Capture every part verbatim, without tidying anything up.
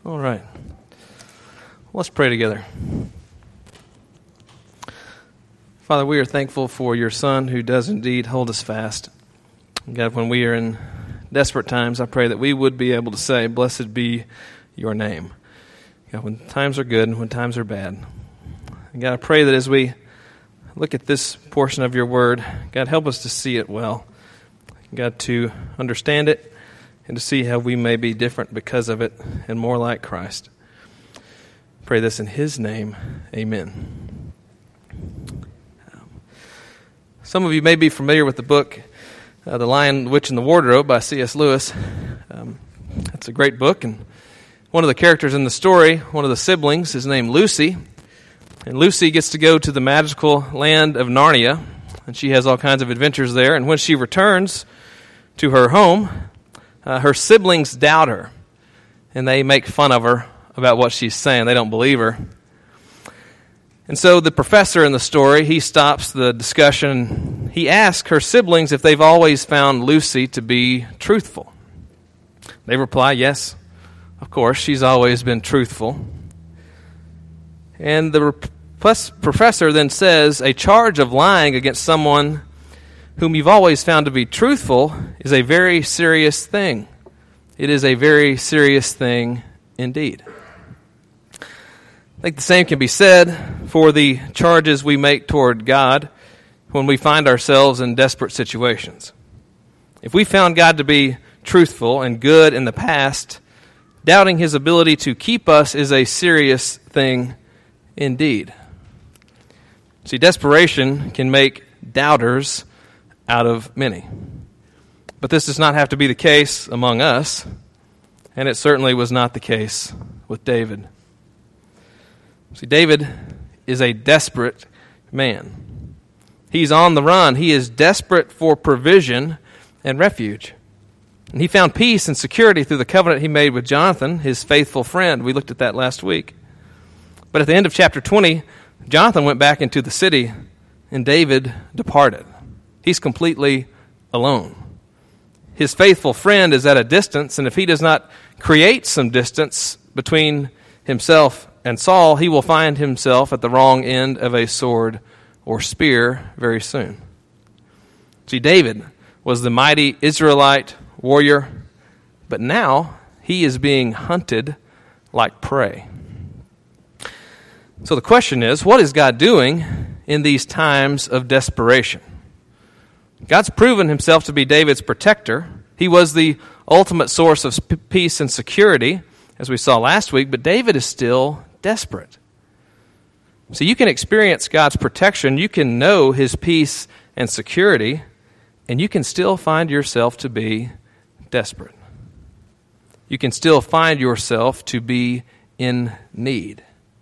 All right. Let's pray together. Father, we are thankful for your Son who does indeed hold us fast. God, when we are in desperate times, I pray that we would be able to say, "Blessed be your name." God, when times are good and when times are bad. And God, I pray that as we look at this portion of your word, God, help us to see it well. God, to understand it and to see how we may be different because of it and more like Christ. Pray this in his name. Amen. Some of you may be familiar with the book, uh, The Lion, the Witch, and the Wardrobe by C S Lewis. Um, that's a great book, and one of the characters in the story, one of the siblings, is named Lucy. And Lucy gets to go to the magical land of Narnia, and she has all kinds of adventures there. And when she returns to her home, uh, her siblings doubt her, and they make fun of her about what she's saying. They don't believe her. And so the professor in the story, he stops the discussion. He asks her siblings if they've always found Lucy to be truthful. They reply, yes, of course, she's always been truthful. And the professor then says, a charge of lying against someone whom you've always found to be truthful is a very serious thing. It is a very serious thing indeed. I think the same can be said for the charges we make toward God when we find ourselves in desperate situations. If we found God to be truthful and good in the past, doubting his ability to keep us is a serious thing indeed. See, desperation can make doubters out of many. But this does not have to be the case among us, and it certainly was not the case with David. See, David is a desperate man. He's on the run. He is desperate for provision and refuge. And he found peace and security through the covenant he made with Jonathan, his faithful friend. We looked at that last week. But at the end of chapter twenty, Jonathan went back into the city, and David departed. He's completely alone. His faithful friend is at a distance, and if he does not create some distance between himself and Saul, he will find himself at the wrong end of a sword or spear very soon. See, David was the mighty Israelite warrior, but now he is being hunted like prey. So the question is, what is God doing in these times of desperation? God's proven himself to be David's protector. He was the ultimate source of peace and security, as we saw last week, but David is still desperate. So you can experience God's protection, you can know his peace and security, and you can still find yourself to be desperate. You can still find yourself to be in need.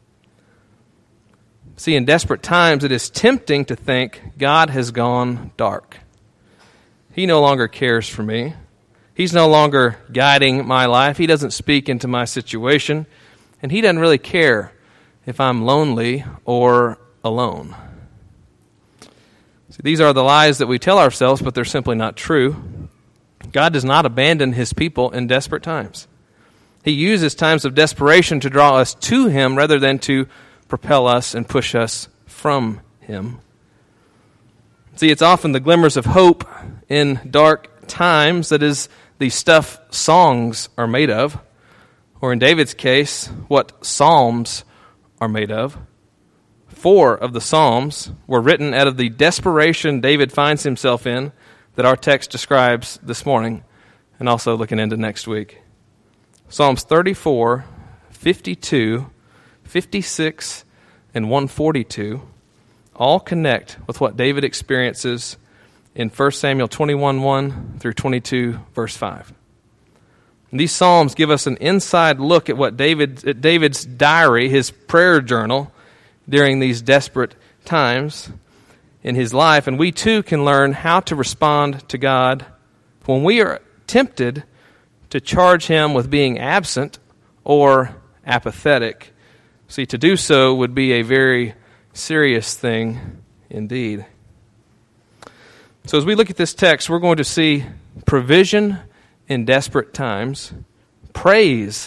See, in desperate times, it is tempting to think God has gone dark. He no longer cares for me. He's no longer guiding my life. He doesn't speak into my situation. And he doesn't really care if I'm lonely or alone. See, these are the lies that we tell ourselves, but they're simply not true. God does not abandon his people in desperate times. He uses times of desperation to draw us to him rather than to propel us and push us from him. See, it's often the glimmers of hope in dark times that is the stuff songs are made of, or in David's case, what psalms are made of. Four of the psalms were written out of the desperation David finds himself in that our text describes this morning and also looking into next week. Psalms thirty-four, fifty-two, fifty-six, and one forty-two all connect with what David experiences in First Samuel twenty-one, one through twenty-two, verse five. And these psalms give us an inside look at what David, at David's diary, his prayer journal, during these desperate times in his life. And we too can learn how to respond to God when we are tempted to charge him with being absent or apathetic. See, to do so would be a very serious thing indeed. So as we look at this text, we're going to see provision in desperate times, praise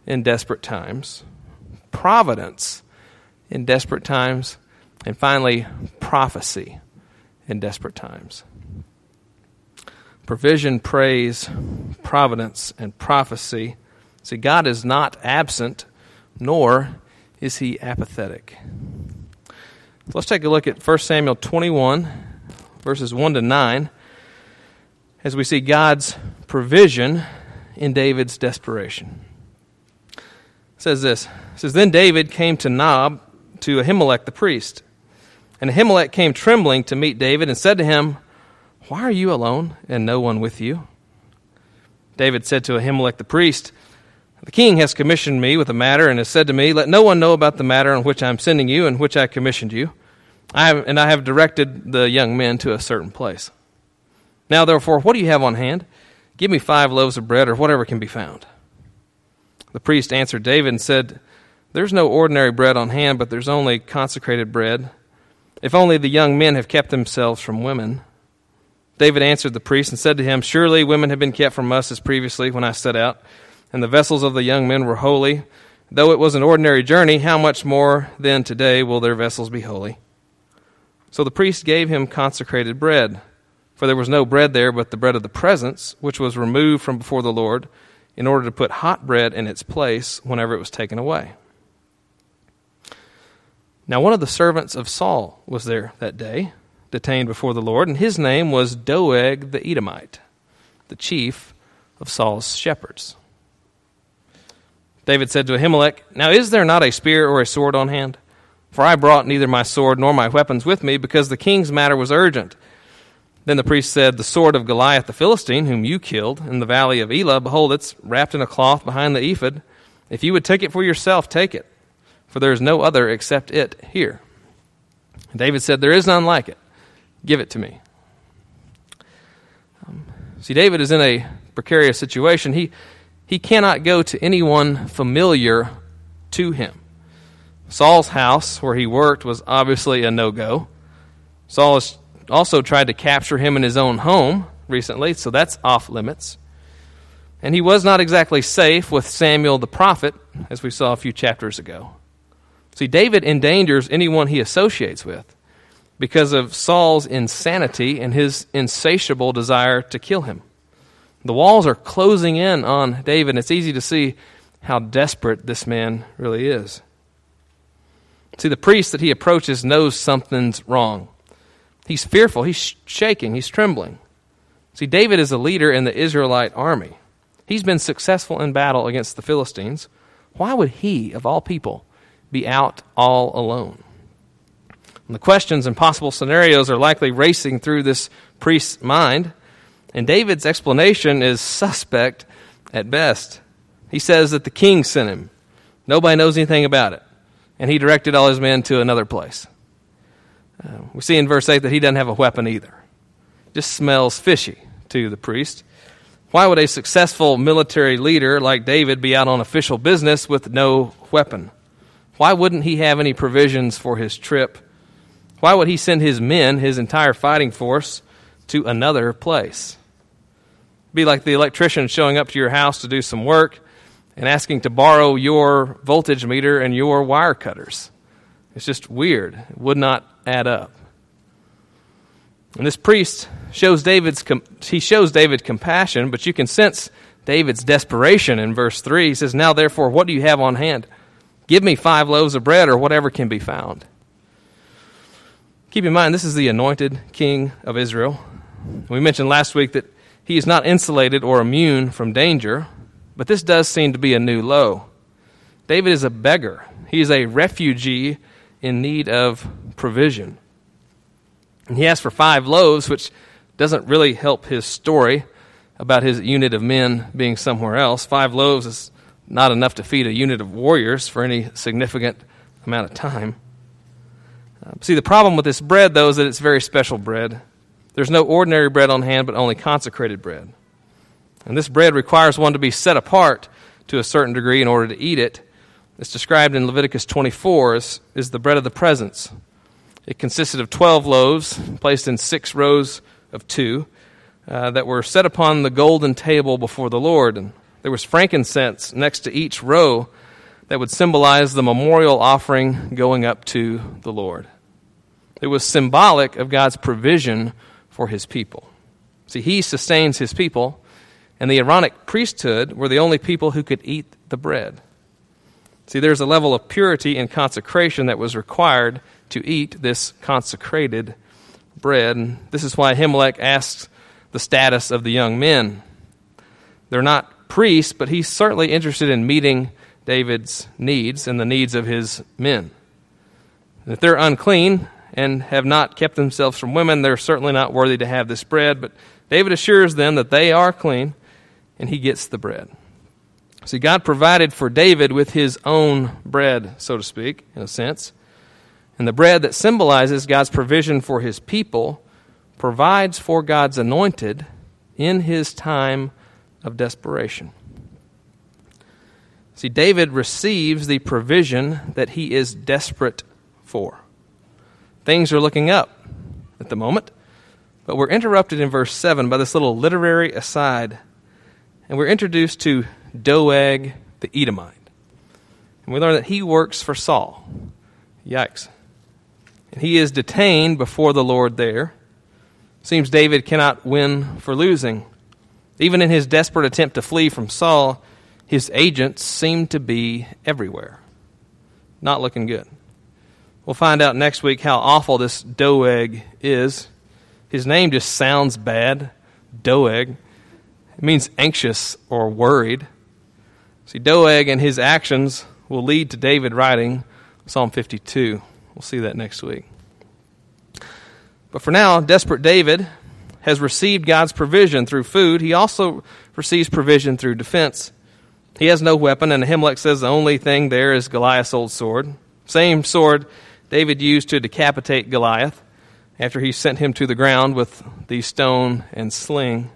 in desperate times, providence in desperate times, and finally, prophecy in desperate times. Provision, praise, providence, and prophecy. See, God is not absent, nor is he apathetic. So let's take a look at First Samuel twenty-one, verses one to nine, as we see God's provision in David's desperation. It says this. It says, Then David came to Nob, to Ahimelech the priest. And Ahimelech came trembling to meet David and said to him, Why are you alone and no one with you? David said to Ahimelech the priest, The king has commissioned me with a matter and has said to me, Let no one know about the matter on which I am sending you and which I commissioned you. I have, and I have directed the young men to a certain place. Now therefore, what do you have on hand? Give me five loaves of bread or whatever can be found. The priest answered David and said, There's no ordinary bread on hand, but there's only consecrated bread. If only the young men have kept themselves from women. David answered the priest and said to him, Surely women have been kept from us as previously when I set out, and the vessels of the young men were holy. Though it was an ordinary journey, how much more then today will their vessels be holy? So the priest gave him consecrated bread, for there was no bread there but the bread of the presence, which was removed from before the Lord, in order to put hot bread in its place whenever it was taken away. Now one of the servants of Saul was there that day, detained before the Lord, and his name was Doeg the Edomite, the chief of Saul's shepherds. David said to Ahimelech, Now is there not a spear or a sword on hand? For I brought neither my sword nor my weapons with me, because the king's matter was urgent. Then the priest said, The sword of Goliath the Philistine, whom you killed in the valley of Elah, behold, it's wrapped in a cloth behind the ephod. If you would take it for yourself, take it. For there is no other except it here. And David said, There is none like it. Give it to me. Um, see, David is in a precarious situation. He he cannot go to anyone familiar to him. Saul's house, where he worked, was obviously a no-go. Saul has also tried to capture him in his own home recently, so that's off limits. And he was not exactly safe with Samuel the prophet, as we saw a few chapters ago. See, David endangers anyone he associates with because of Saul's insanity and his insatiable desire to kill him. The walls are closing in on David, and it's easy to see how desperate this man really is. See, the priest that he approaches knows something's wrong. He's fearful, he's shaking, he's trembling. See, David is a leader in the Israelite army. He's been successful in battle against the Philistines. Why would he, of all people, be out all alone? And the questions and possible scenarios are likely racing through this priest's mind, and David's explanation is suspect at best. He says that the king sent him. Nobody knows anything about it, and he directed all his men to another place. Uh, we see in verse eight that he doesn't have a weapon either. Just smells fishy to the priest. Why would a successful military leader like David be out on official business with no weapon? Why wouldn't he have any provisions for his trip? Why would he send his men, his entire fighting force, to another place? It'd be like the electrician showing up to your house to do some work and asking to borrow your voltage meter and your wire cutters. It's just weird. It would not add up. And this priest shows David's he shows David compassion, but you can sense David's desperation in verse three. He says, Now therefore, what do you have on hand? Give me five loaves of bread or whatever can be found. Keep in mind, this is the anointed king of Israel. We mentioned last week that he is not insulated or immune from danger, but this does seem to be a new low. David is a beggar. He is a refugee in need of provision. And he asks for five loaves, which doesn't really help his story about his unit of men being somewhere else. Five loaves is not enough to feed a unit of warriors for any significant amount of time. Uh, see, the problem with this bread, though, is that it's very special bread. There's no ordinary bread on hand, but only consecrated bread. And this bread requires one to be set apart to a certain degree in order to eat it. It's described in Leviticus twenty-four as is the bread of the presence. It consisted of twelve loaves placed in six rows of two uh, that were set upon the golden table before the Lord. And There was frankincense next to each row that would symbolize the memorial offering going up to the Lord. It was symbolic of God's provision for his people. See, he sustains his people, and the Aaronic priesthood were the only people who could eat the bread. See, there's a level of purity and consecration that was required to eat this consecrated bread. And this is why Ahimelech asks the status of the young men. They're not priests, but he's certainly interested in meeting David's needs and the needs of his men. And if they're unclean and have not kept themselves from women, they're certainly not worthy to have this bread. But David assures them that they are clean, and he gets the bread. See, God provided for David with his own bread, so to speak, in a sense. And the bread that symbolizes God's provision for his people provides for God's anointed in his time of desperation. See, David receives the provision that he is desperate for. Things are looking up at the moment, but we're interrupted in verse seven by this little literary aside, and we're introduced to Doeg the Edomite. And we learn that he works for Saul. Yikes. And he is detained before the Lord there. Seems David cannot win for losing. Even in his desperate attempt to flee from Saul, his agents seem to be everywhere. Not looking good. We'll find out next week how awful this Doeg is. His name just sounds bad. Doeg. It means anxious or worried. See, Doeg and his actions will lead to David writing Psalm fifty-two. We'll see that next week. But for now, desperate David has received God's provision through food. He also receives provision through defense. He has no weapon, and Ahimelech says the only thing there is Goliath's old sword. Same sword David used to decapitate Goliath after he sent him to the ground with the stone and sling.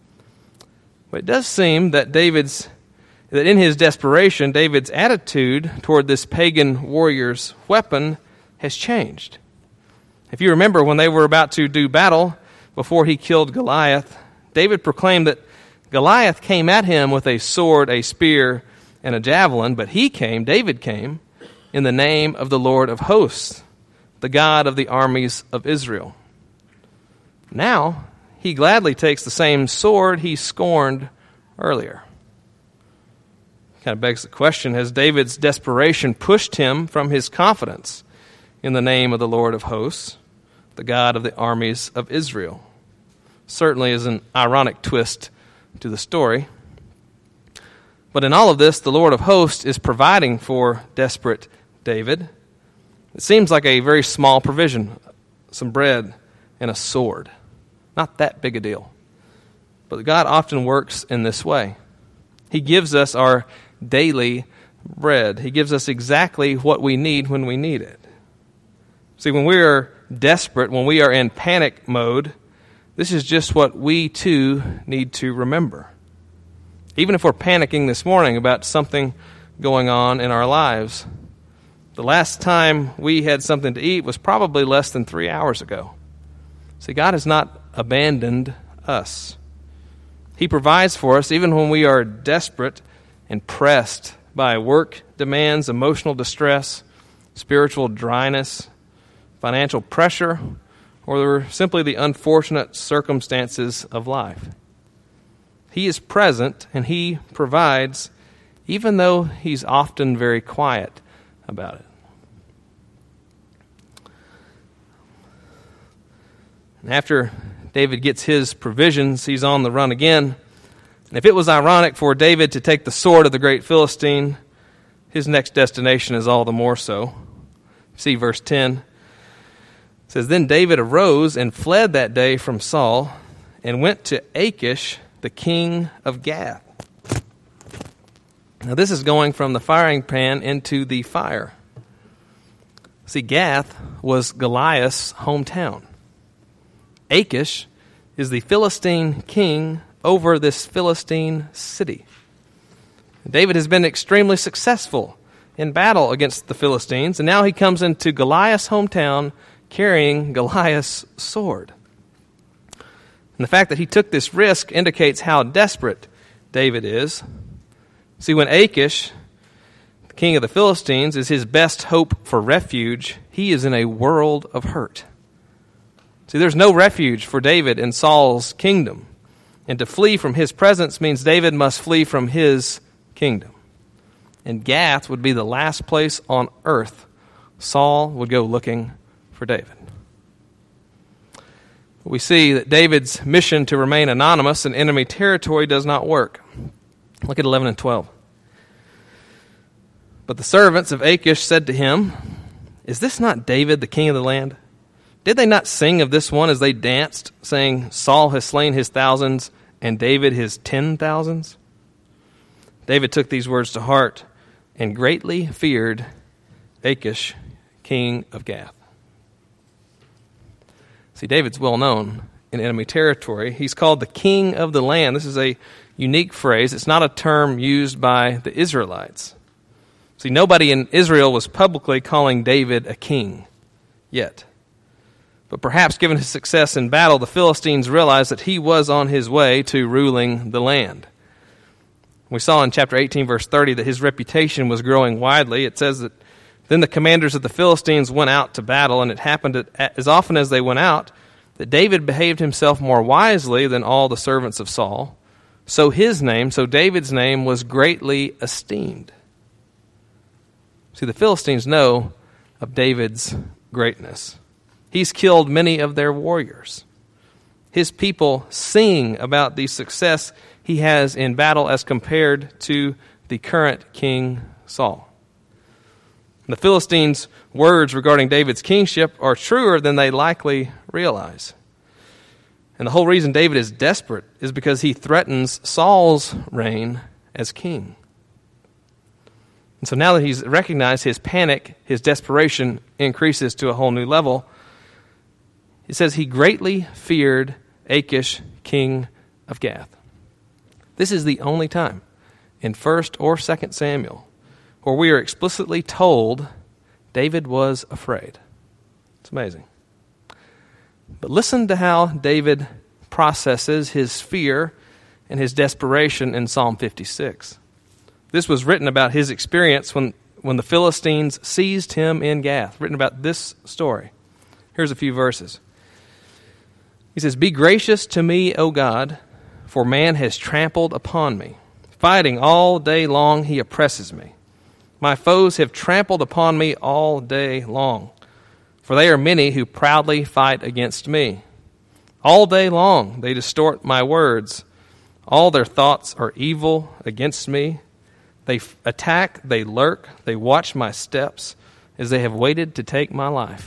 But it does seem that David's that in his desperation, David's attitude toward this pagan warrior's weapon has changed. If you remember, when they were about to do battle, before he killed Goliath, David proclaimed that Goliath came at him with a sword, a spear, and a javelin, but he came, David came, in the name of the Lord of hosts, the God of the armies of Israel. Now, he gladly takes the same sword he scorned earlier. Kind of begs the question, has David's desperation pushed him from his confidence in the name of the Lord of hosts, the God of the armies of Israel? Certainly is an ironic twist to the story. But in all of this, the Lord of hosts is providing for desperate David. It seems like a very small provision, some bread and a sword. Not that big a deal. But God often works in this way. He gives us our daily bread. He gives us exactly what we need when we need it. See, when we are desperate, when we are in panic mode, this is just what we too need to remember. Even if we're panicking this morning about something going on in our lives, the last time we had something to eat was probably less than three hours ago. See, God has not abandoned us. He provides for us even when we are desperate and pressed by work demands, emotional distress, spiritual dryness, financial pressure, or simply the unfortunate circumstances of life. He is present and he provides, even though he's often very quiet about it. And after David gets his provisions, he's on the run again. And if it was ironic for David to take the sword of the great Philistine, his next destination is all the more so. See verse ten. It says, Then David arose and fled that day from Saul and went to Achish, the king of Gath. Now this is going from the firing pan into the fire. See, Gath was Goliath's hometown. Achish is the Philistine king over this Philistine city. David has been extremely successful in battle against the Philistines, and now he comes into Goliath's hometown carrying Goliath's sword. And the fact that he took this risk indicates how desperate David is. See, when Achish, the king of the Philistines, is his best hope for refuge, he is in a world of hurt. See, there's no refuge for David in Saul's kingdom. And to flee from his presence means David must flee from his kingdom. And Gath would be the last place on earth Saul would go looking for David. We see that David's mission to remain anonymous in enemy territory does not work. Look at eleven and twelve. But the servants of Achish said to him, "Is this not David, the king of the land? Did they not sing of this one as they danced, saying, 'Saul has slain his thousands, and David his ten thousands?'" David took these words to heart and greatly feared Achish, king of Gath. See, David's well known in enemy territory. He's called the king of the land. This is a unique phrase. It's not a term used by the Israelites. See, nobody in Israel was publicly calling David a king yet. But perhaps given his success in battle, the Philistines realized that he was on his way to ruling the land. We saw in chapter eighteen, verse thirty, that his reputation was growing widely. It says that then the commanders of the Philistines went out to battle, and it happened that as often as they went out, that David behaved himself more wisely than all the servants of Saul. So his name, so David's name, was greatly esteemed. See, the Philistines know of David's greatness. He's killed many of their warriors. His people sing about the success he has in battle as compared to the current King Saul. The Philistines' words regarding David's kingship are truer than they likely realize. And the whole reason David is desperate is because he threatens Saul's reign as king. And so now that he's recognized his panic, his desperation increases to a whole new level. It says he greatly feared Achish, king of Gath. This is the only time in First or Second Samuel where we are explicitly told David was afraid. It's amazing. But listen to how David processes his fear and his desperation in Psalm fifty-six. This was written about his experience when, when the Philistines seized him in Gath, written about this story. Here's a few verses. He says, "Be gracious to me, O God, for man has trampled upon me. Fighting all day long, he oppresses me. My foes have trampled upon me all day long, for they are many who proudly fight against me. All day long they distort my words. All their thoughts are evil against me. They f- attack, they lurk, they watch my steps as they have waited to take my life."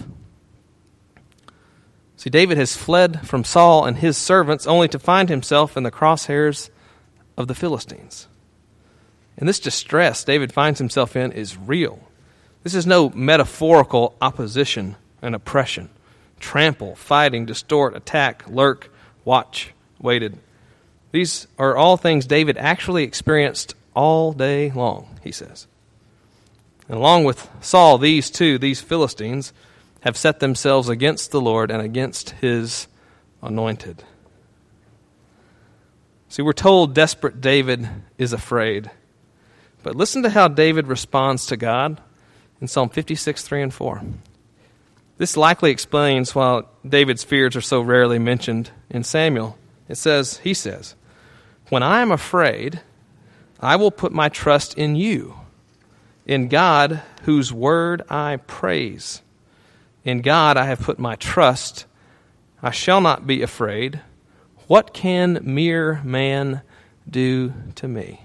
See, David has fled from Saul and his servants only to find himself in the crosshairs of the Philistines. And this distress David finds himself in is real. This is no metaphorical opposition and oppression. Trample, fighting, distort, attack, lurk, watch, waited. These are all things David actually experienced all day long, he says. And along with Saul, these two, these Philistines, have set themselves against the Lord and against his anointed. See, we're told desperate David is afraid. But listen to how David responds to God in Psalm fifty-six, three and four. This likely explains why David's fears are so rarely mentioned in Samuel. It says, he says, "When I am afraid, I will put my trust in you, in God whose word I praise. In God I have put my trust. I shall not be afraid. What can mere man do to me?"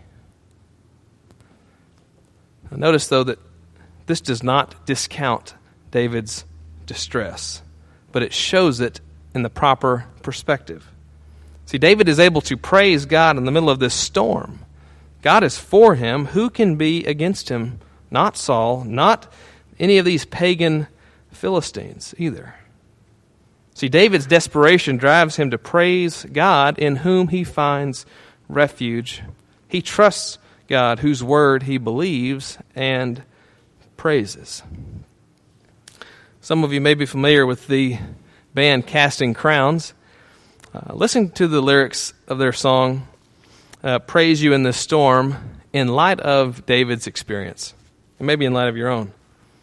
Now notice, though, that this does not discount David's distress, but it shows it in the proper perspective. See, David is able to praise God in the middle of this storm. God is for him. Who can be against him? Not Saul, not any of these pagan Philistines either. See, David's desperation drives him to praise God in whom he finds refuge. He trusts God, whose word he believes and praises. Some of you may be familiar with the band Casting Crowns. Uh, listen to the lyrics of their song, uh, "Praise You in the Storm." in light of David's experience, and maybe in light of your own.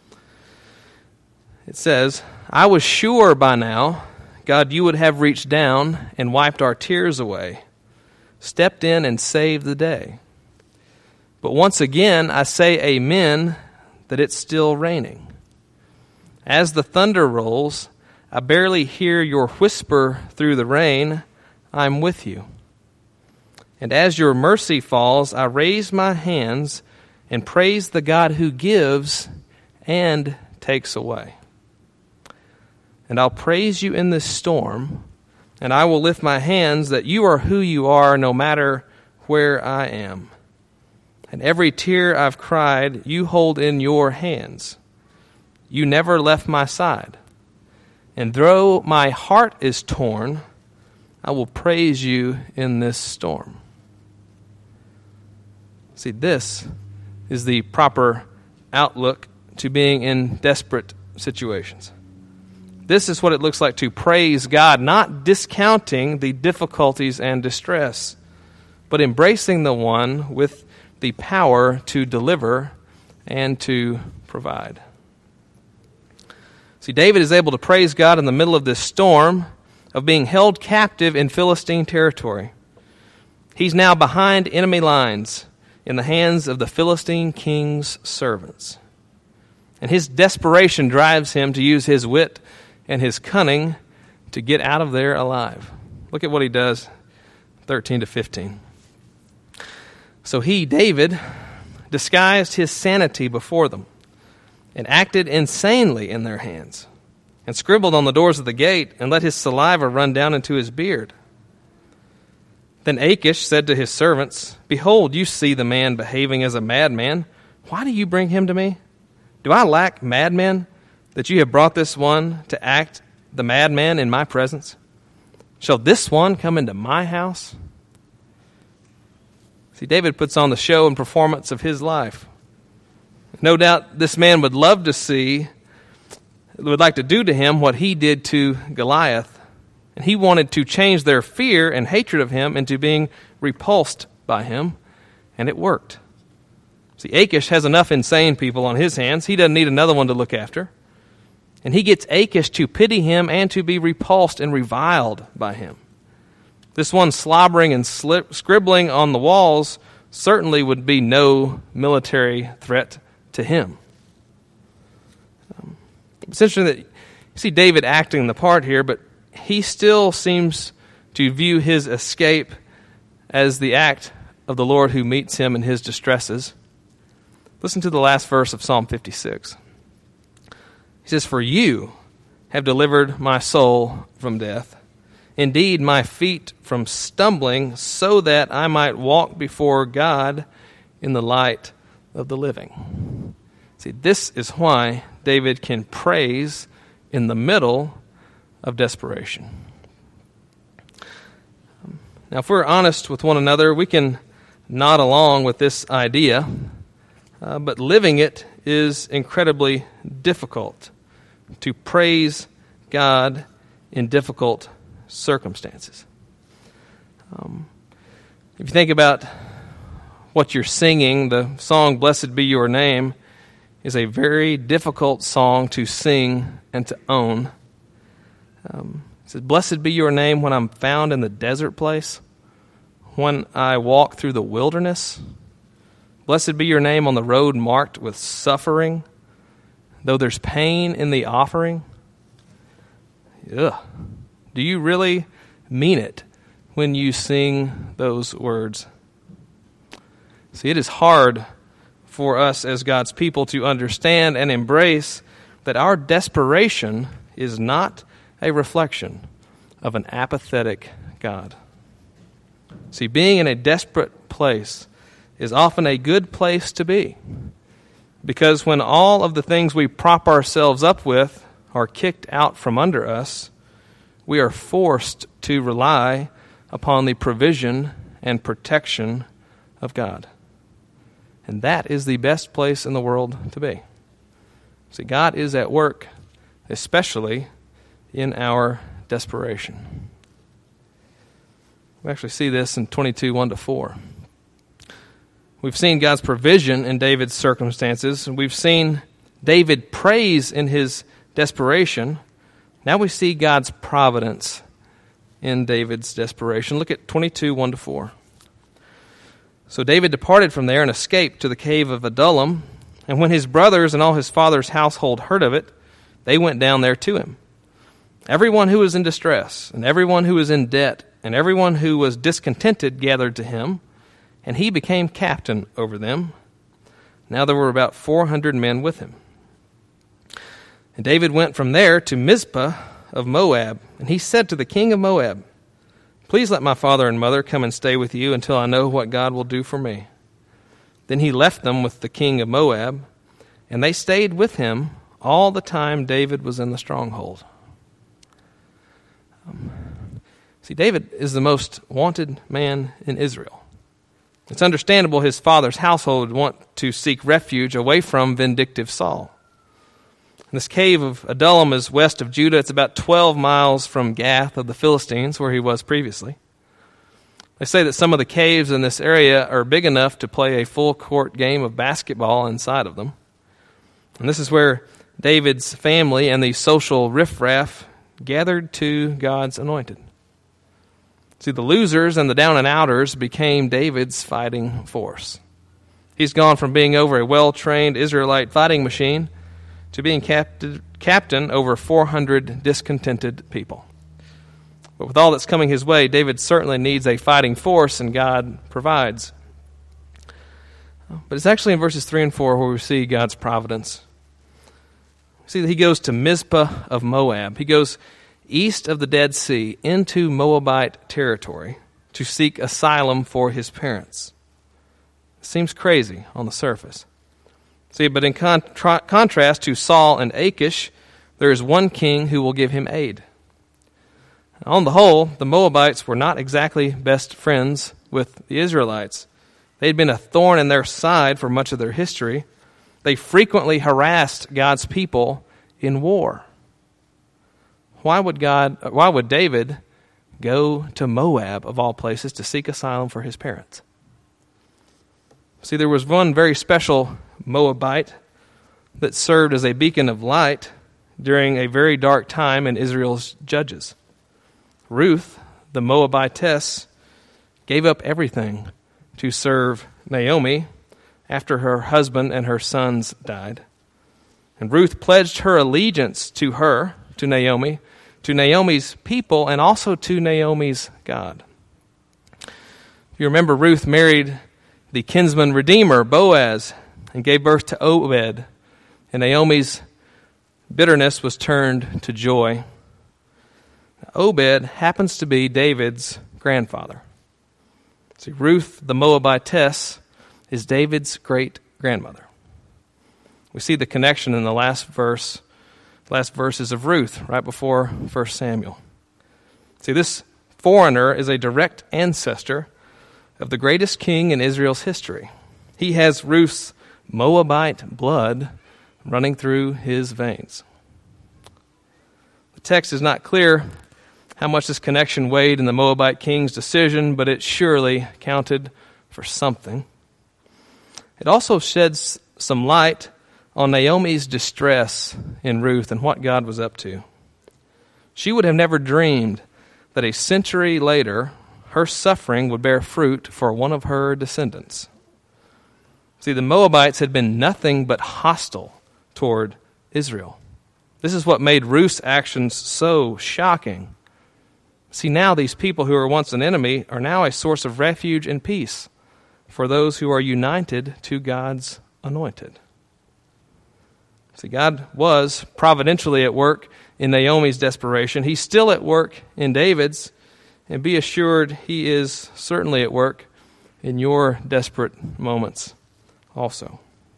It says, I was sure by now, God, you would have reached down and wiped our tears away, stepped in and saved the day. But once again, I say amen, that it's still raining. As the thunder rolls, I barely hear your whisper through the rain, I'm with you. And as your mercy falls, I raise my hands and praise the God who gives and takes away. And I'll praise you in this storm, and I will lift my hands that you are who you are no matter where I am. And every tear I've cried, you hold in your hands. You never left my side. And though my heart is torn, I will praise you in this storm. See, this is the proper outlook to being in desperate situations. This is what it looks like to praise God, not discounting the difficulties and distress, but embracing the one with the power to deliver and to provide. See, David is able to praise God in the middle of this storm of being held captive in Philistine territory. He's now behind enemy lines in the hands of the Philistine king's servants. And his desperation drives him to use his wit and his cunning to get out of there alive. Look at what he does, thirteen to fifteen. So he, David, disguised his sanity before them and acted insanely in their hands and scribbled on the doors of the gate and let his saliva run down into his beard. Then Achish said to his servants, Behold, you see the man behaving as a madman. Why do you bring him to me? Do I lack madmen, that you have brought this one to act the madman in my presence? Shall this one come into my house? See, David puts on the show and performance of his life. No doubt this man would love to see, would like to do to him what he did to Goliath. And he wanted to change their fear and hatred of him into being repulsed by him. And it worked. See, Achish has enough insane people on his hands. He doesn't need another one to look after. And he gets Achish to pity him and to be repulsed and reviled by him. This one slobbering and slip, scribbling on the walls certainly would be no military threat to him. Um, it's interesting that you see David acting the part here, but he still seems to view his escape as the act of the Lord who meets him in his distresses. Listen to the last verse of Psalm fifty-six. He says, For you have delivered my soul from death, indeed my feet from stumbling, so that I might walk before God in the light of the living. See, this is why David can praise in the middle of desperation. Now, if we're honest with one another, we can nod along with this idea, uh, but living it is incredibly difficult to praise God in difficult circumstances. Um, if you think about what you're singing, the song Blessed Be Your Name is a very difficult song to sing and to own. Um, it says, Blessed be your name when I'm found in the desert place, when I walk through the wilderness. Blessed be your name on the road marked with suffering, though there's pain in the offering. Ugh. Do you really mean it when you sing those words? See, it is hard for us as God's people to understand and embrace that our desperation is not a reflection of an apathetic God. See, being in a desperate place is often a good place to be, because when all of the things we prop ourselves up with are kicked out from under us, we are forced to rely upon the provision and protection of God. And that is the best place in the world to be. See, God is at work, especially in our desperation. We actually see this in twenty-two, one to four. We've seen God's provision in David's circumstances. We've seen David praise in his desperation. Now we see God's providence in David's desperation. Look at twenty-two, one to four. So David departed from there and escaped to the cave of Adullam. And when his brothers and all his father's household heard of it, they went down there to him. Everyone who was in distress, and everyone who was in debt, and everyone who was discontented gathered to him, and he became captain over them. Now there were about four hundred men with him. And David went from there to Mizpah of Moab, and he said to the king of Moab, "Please let my father and mother come and stay with you until I know what God will do for me." Then he left them with the king of Moab, and they stayed with him all the time David was in the stronghold. Um, see, David is the most wanted man in Israel. It's understandable his father's household would want to seek refuge away from vindictive Saul. This cave of Adullam is west of Judah. It's about twelve miles from Gath of the Philistines, where he was previously. They say that some of the caves in this area are big enough to play a full-court game of basketball inside of them. And this is where David's family and the social riffraff gathered to God's anointed. See, the losers and the down-and-outers became David's fighting force. He's gone from being over a well-trained Israelite fighting machine to being captain, captain over four hundred discontented people. But with all that's coming his way, David certainly needs a fighting force, and God provides. But it's actually in verses three and four where we see God's providence. See that he goes to Mizpah of Moab. He goes east of the Dead Sea into Moabite territory to seek asylum for his parents. It seems crazy on the surface. See, but in contra- contrast to Saul and Achish, there is one king who will give him aid. On the whole, the Moabites were not exactly best friends with the Israelites. They had been a thorn in their side for much of their history. They frequently harassed God's people in war. Why would God, why would David go to Moab, of all places, to seek asylum for his parents? See, there was one very special Moabite that served as a beacon of light during a very dark time in Israel's judges. Ruth, the Moabitess, gave up everything to serve Naomi after her husband and her sons died. And Ruth pledged her allegiance to her, to Naomi, to Naomi's people, and also to Naomi's God. If you remember, Ruth married the kinsman redeemer, Boaz, and gave birth to Obed. And Naomi's bitterness was turned to joy. Obed happens to be David's grandfather. See, Ruth, the Moabitess, is David's great-grandmother. We see the connection in the last verse, last verses of Ruth, right before First Samuel. See, this foreigner is a direct ancestor of the greatest king in Israel's history. He has Ruth's Moabite blood running through his veins. The text is not clear how much this connection weighed in the Moabite king's decision, but it surely counted for something. It also sheds some light on Naomi's distress in Ruth and what God was up to. She would have never dreamed that a century later, her suffering would bear fruit for one of her descendants. See, the Moabites had been nothing but hostile toward Israel. This is what made Ruth's actions so shocking. See, now these people who were once an enemy are now a source of refuge and peace for those who are united to God's anointed. See, God was providentially at work in Naomi's desperation. He's still at work in David's, and be assured he is certainly at work in your desperate moments also.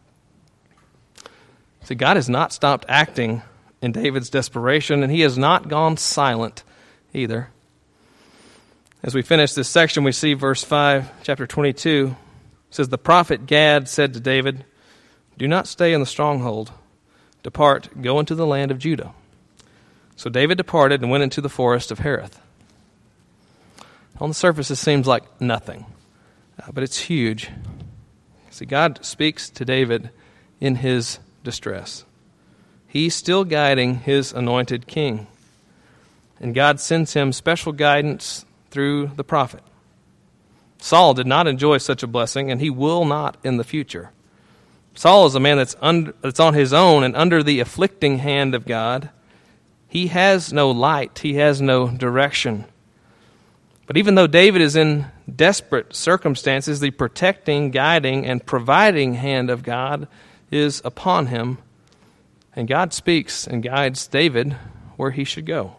See, God has not stopped acting in David's desperation, and he has not gone silent either. As we finish this section, we see verse five, chapter twenty-two. It says, "The prophet Gad said to David, 'Do not stay in the stronghold. Depart, go into the land of Judah.' So David departed and went into the forest of Hereth." On the surface, this seems like nothing, uh, but it's huge. See, God speaks to David in his distress. He's still guiding his anointed king. And God sends him special guidance through the prophet. Saul did not enjoy such a blessing, and he will not in the future. Saul is a man that's, under, that's on his own and under the afflicting hand of God. He has no light. He has no direction. But even though David is in desperate circumstances, the protecting, guiding, and providing hand of God is upon him. And God speaks and guides David where he should go.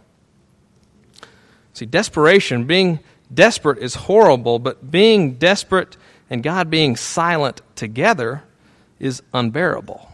See, desperation, being desperate is horrible, but being desperate and God being silent together is unbearable.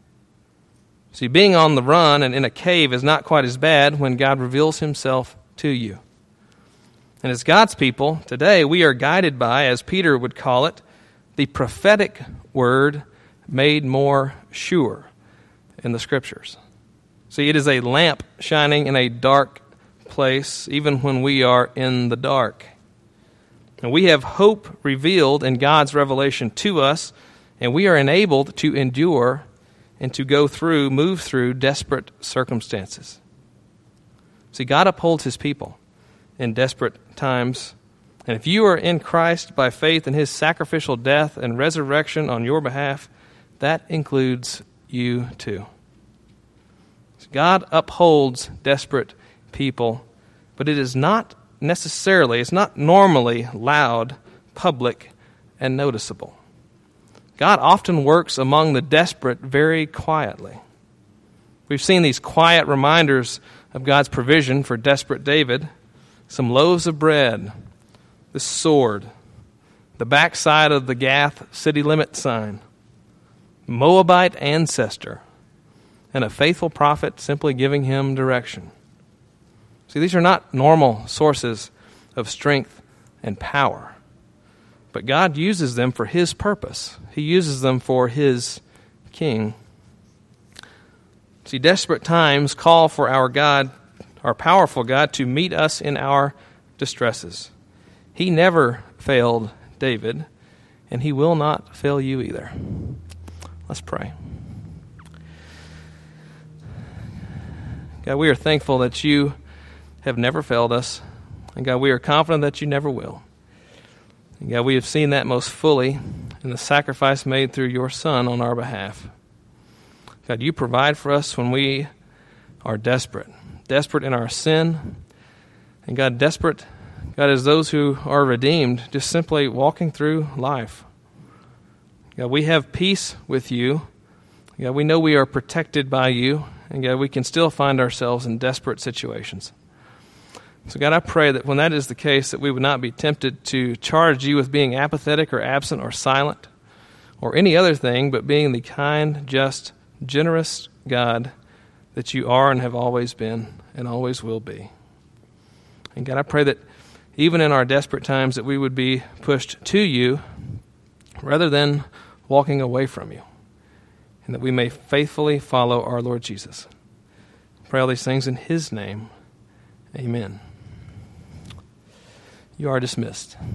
See, being on the run and in a cave is not quite as bad when God reveals himself to you. And as God's people, today we are guided by, as Peter would call it, the prophetic word made more sure in the Scriptures. See, it is a lamp shining in a dark place, even when we are in the dark. And we have hope revealed in God's revelation to us, and we are enabled to endure and to go through, move through desperate circumstances. See, God upholds his people in desperate times. And if you are in Christ by faith in his sacrificial death and resurrection on your behalf, that includes you too. God upholds desperate people, but it is not necessarily, it's not normally loud, public, and noticeable. God often works among the desperate very quietly. We've seen these quiet reminders of God's provision for desperate David. Some loaves of bread, the sword, the backside of the Gath city limit sign, Moabite ancestor, and a faithful prophet simply giving him direction. See, these are not normal sources of strength and power, but God uses them for his purpose. He uses them for his king. See, desperate times call for our God, our powerful God, to meet us in our distresses. He never failed David, and he will not fail you either. Let's pray. God, we are thankful that you have never failed us. And God, we are confident that you never will. And God, we have seen that most fully in the sacrifice made through your Son on our behalf. God, you provide for us when we are desperate. Desperate in our sin. And God, desperate, God, as those who are redeemed, just simply walking through life. God, we have peace with you. God, we know we are protected by you. And God, we can still find ourselves in desperate situations. So God, I pray that when that is the case, that we would not be tempted to charge you with being apathetic or absent or silent or any other thing, but being the kind, just, generous God that you are and have always been and always will be. And God, I pray that even in our desperate times that we would be pushed to you rather than walking away from you, and that we may faithfully follow our Lord Jesus. I pray all these things in his name. Amen. You are dismissed.